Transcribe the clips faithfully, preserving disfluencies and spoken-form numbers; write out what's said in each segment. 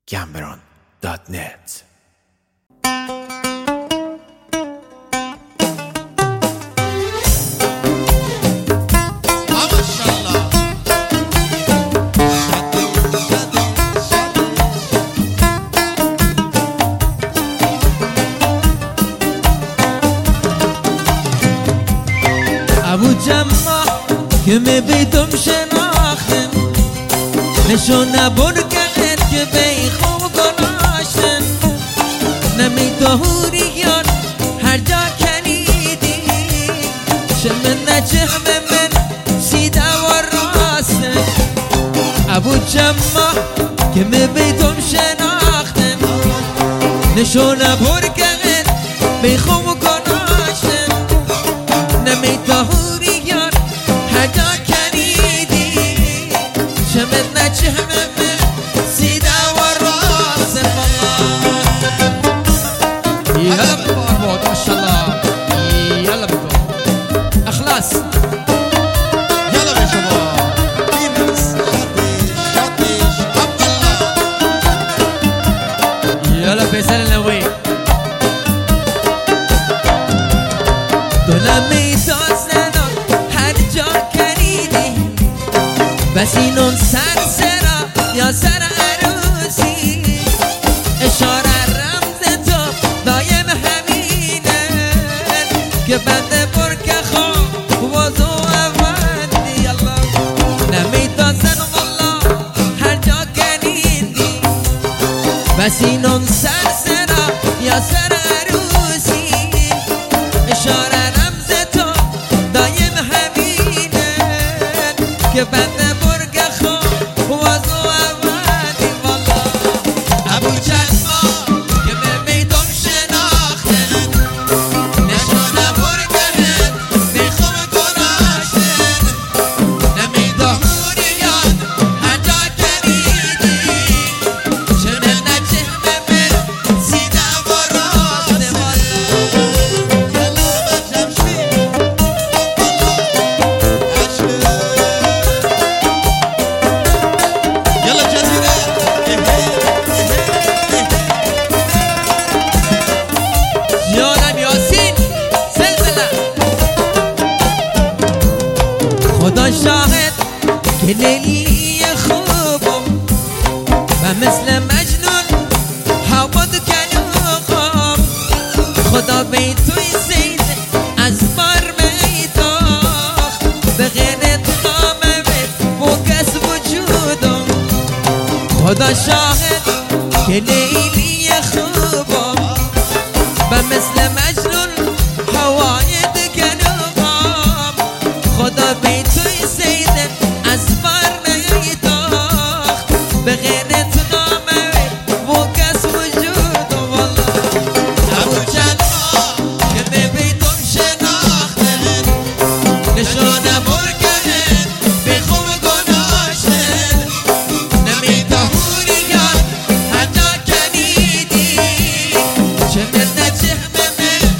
گمبران دات نت. ابو جمع که می بیدم شناختن نشون نبرگنت که بی خوب گناشتن نمی دهوریان هر جا کنیدی شمن نجم من سیده و راستن ابو جمع که می بیدم شناختن نشون نبرگنت بی خوب گناشتن نمی دهوریان هر جا کنیدی شمن نجم من سیده و راستن يلا بالباربود ما شاء الله يلا بكم اخلاص يلا يا شباب يونس شطيش عبد الله يلا فيصل النووي دلمي تازنا هر جا کنیدی بس اینون سر سرا یا سر عروسی اشاره که بنده برکه خواه وضو افندی الله نمیتازن والله هر جا کنیدی بس اینون سر سرا یا سر عروسی اشاره رمز تو دایم همینه که بنده برکه خواه وضو افندی والله ابو جلما که به میدون شناختن خدا شاهد که لیلی خوبم و مثل مجنون حواد کلوخم خدا بی توی زید از بار میتاخت به غیر نامه و کس وجودم خدا شاهد که لیلی خوبم و مثل مجنون حواد کلوخم خدا بی توی زیده از بار میتاخت به غیرت نامه و کس وجود والله ابو جلما که می بیدم شناختن نشانه برگنه بی خوب گناشتن نمی دهوریان هر جا کنیدی چه من نجم من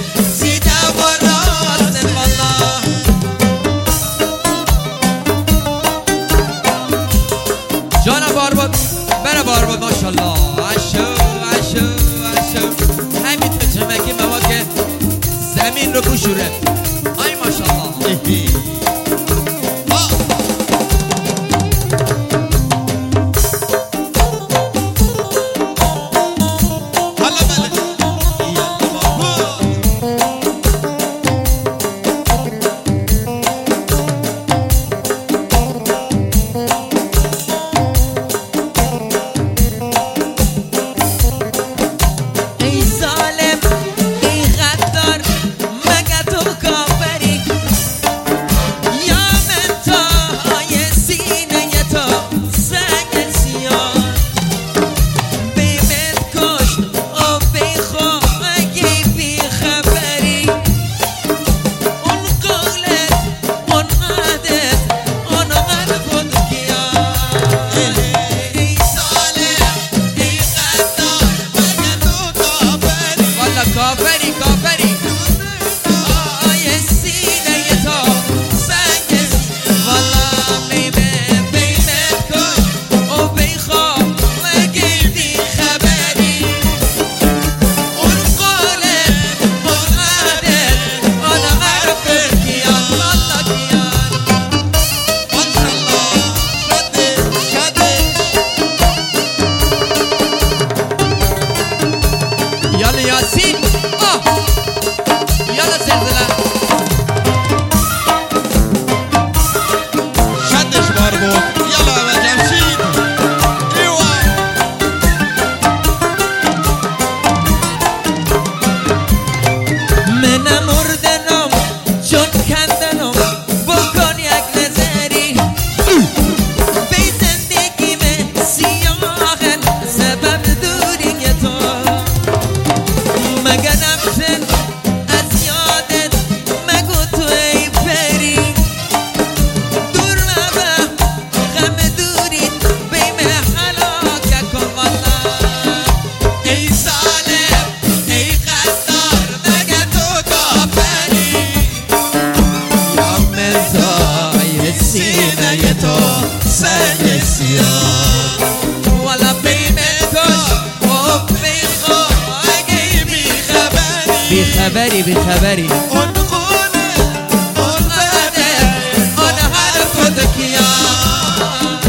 خبری بی خبری اون خونه اون بده اون حرف دکیان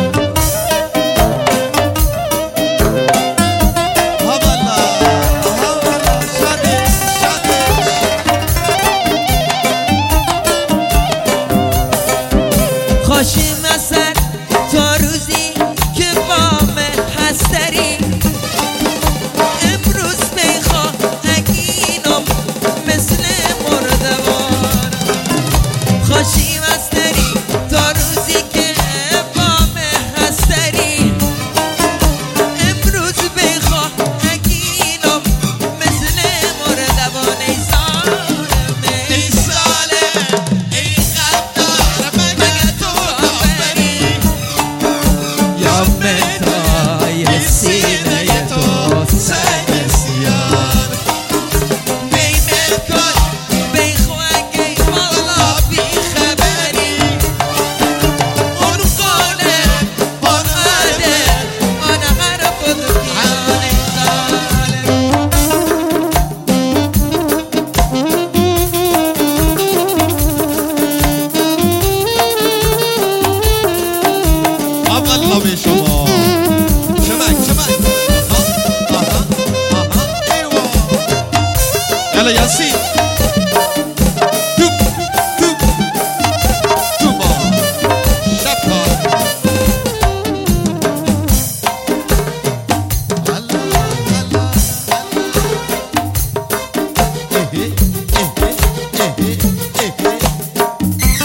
هوالا هوالا شادش شادش خوشی مثل تا روزی که بام هستری امروز میخوا اگینم مثل مردوار خوشی مستری تا روزی که بام هستری امروز میخوا اگینم مثل مردوار ای ظالمه ای ساله ای غدار مگه تو آفری یا متای سینه تو سنگ سیار بین کن بی خواهی والا بی خبری اون خونه اون آده آن حرف دکیان الله به شما شمک شمک آها آها آها ایوا یلا یاسین توپ توپ توپا شبکا الله الله اهه اهه اهه اهه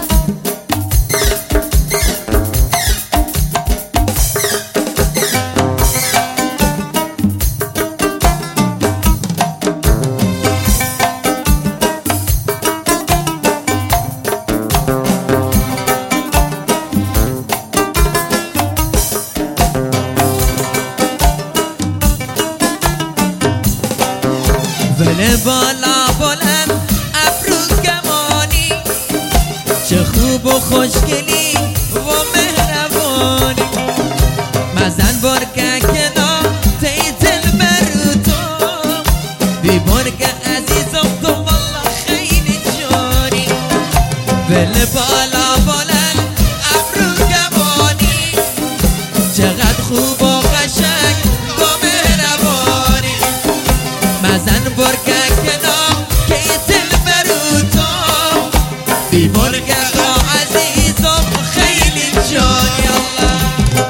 ولی بالا بلند ابرو کمانی چه خوب و خوشگلی و مهربانی مزن برکه کنا تی دل برو تو بی برکه عزیزم تو والله خیلی جانی ولی بالا بلند ابرو کمانی چقدر خوب و قشنگ و مهربانی مزن برکه کنا که دل برو تو بی برکه عزیزم خیلی جانی الله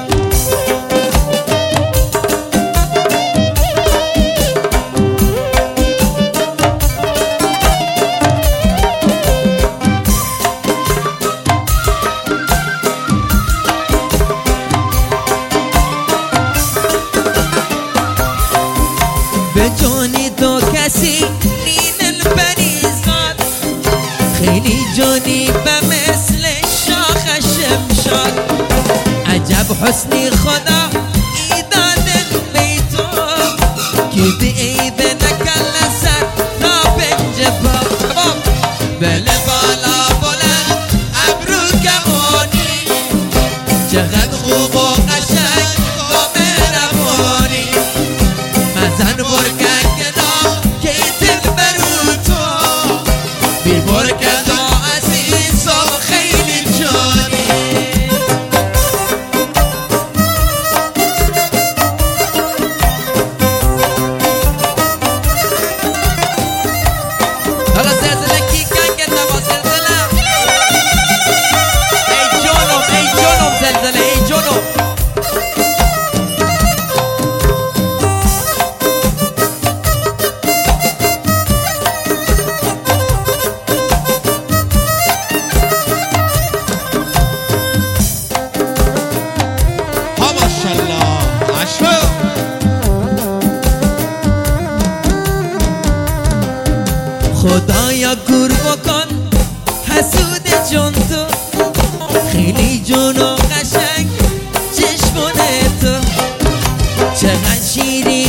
به جانی تو کسی نین البریزاد خیلی جانی به مثل شاخ شمشاد عجب حسنی خدا ایداد بی تو که بی عیب نکل سر تا بنجبا بله بالا بلند ابرو کمانی چقدر خوب و قشنگ و مهربانی مزن برکه کنا که دل برو تو بی برکه دا عزیزم خیلی جانی حالا زلزله کی کنگ نوا زلزله ای جونم ای جونم زلزله ای جونم ها ماشاءالله عشق خدایا گور بکن حسود جون تو خیلی جون و قشنگ چشمونه تو چقدر شیرین